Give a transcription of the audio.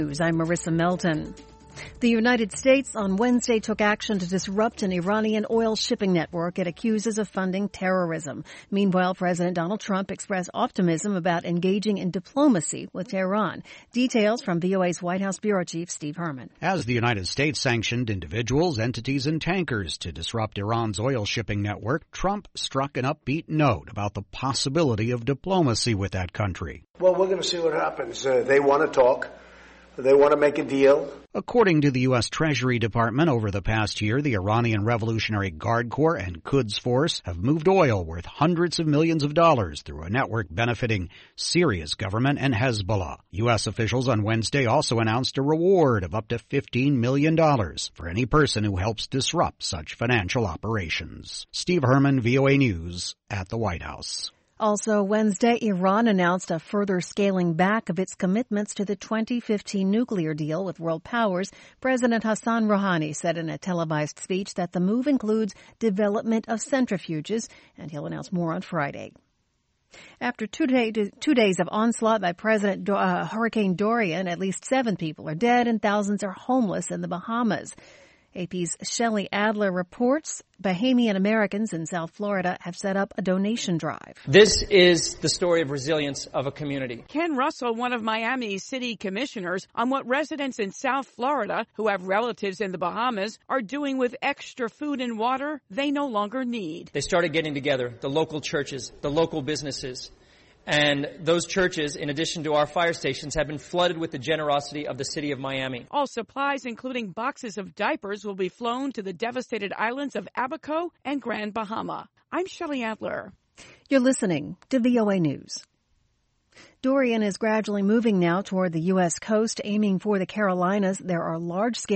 I'm Marissa Melton. The United States on Wednesday took action to disrupt an Iranian oil shipping network it accuses of funding terrorism. Meanwhile, President Donald Trump expressed optimism about engaging in diplomacy with Tehran. Details from VOA's White House Bureau Chief Steve Herman. As the United States sanctioned individuals, entities, and tankers to disrupt Iran's oil shipping network, Trump struck an upbeat note about the possibility of diplomacy with that country. Well, we're going to see what happens. They want to talk. They want to make a deal. According to the U.S. Treasury Department, over the past year, the Iranian Revolutionary Guard Corps and Quds Force have moved oil worth hundreds of millions of dollars through a network benefiting Syria's government and Hezbollah. U.S. officials on Wednesday also announced a reward of up to $15 million for any person who helps disrupt such financial operations. Steve Herman, VOA News, at the White House. Also Wednesday, Iran announced a further scaling back of its commitments to the 2015 nuclear deal with world powers. President Hassan Rouhani said in a televised speech that the move includes development of centrifuges, and he'll announce more on Friday. After 2 days of onslaught by Hurricane Dorian, at least 7 people are dead and thousands are homeless in the Bahamas. AP's Shelley Adler reports Bahamian Americans in South Florida have set up a donation drive. This is the story of resilience of a community. Ken Russell, one of Miami's city commissioners, on what residents in South Florida who have relatives in the Bahamas are doing with extra food and water they no longer need. They started getting together, the local churches, the local businesses. And those churches, in addition to our fire stations, have been flooded with the generosity of the city of Miami. All supplies, including boxes of diapers, will be flown to the devastated islands of Abaco and Grand Bahama. I'm Shelley Adler. You're listening to VOA News. Dorian is gradually moving now toward the U.S. coast, aiming for the Carolinas. There are large-scale